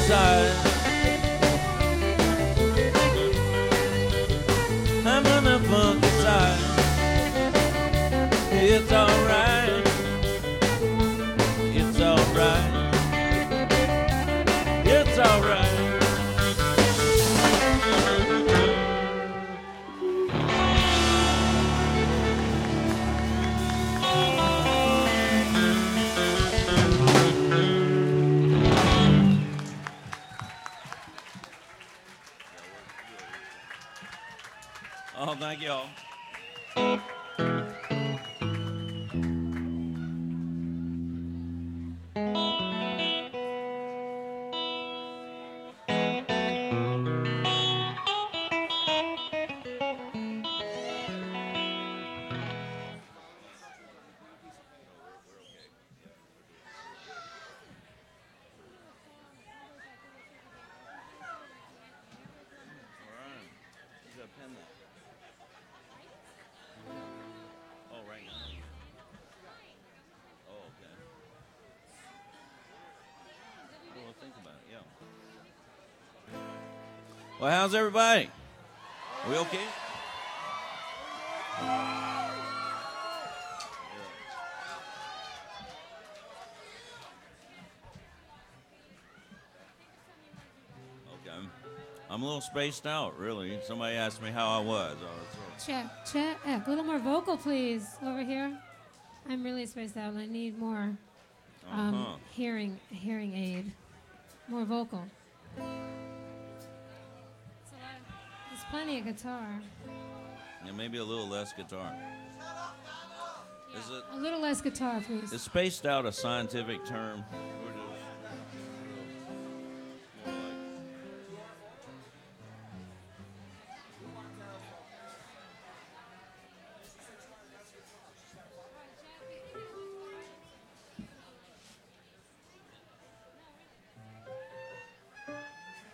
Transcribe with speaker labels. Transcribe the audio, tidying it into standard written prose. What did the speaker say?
Speaker 1: side. I'm on the funky side. It's alright. It's alright. It's alright. Oh, thank y'all. Well, how's everybody? Are we okay? Okay. I'm a little spaced out, really. Somebody asked me how I was.
Speaker 2: Check. A little more vocal, please, over here. I'm really spaced out, and I need more hearing aid. More vocal. There's plenty of guitar.
Speaker 1: Yeah, maybe a little less guitar.
Speaker 2: Yeah, a little less guitar, please.
Speaker 1: Is spaced out a scientific term?